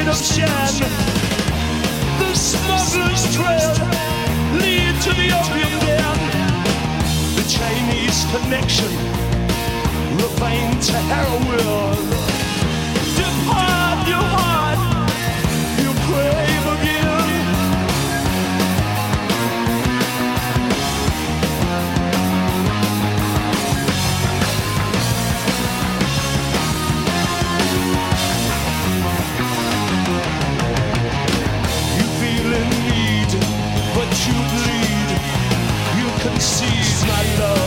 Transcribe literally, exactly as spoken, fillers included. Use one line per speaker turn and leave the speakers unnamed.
seduction. The smuggler's trail lead to the opium den. The Chinese connection, Ravine to heroin. Depart your heart, you crave again. You feel in need, but you bleed. You concede my love.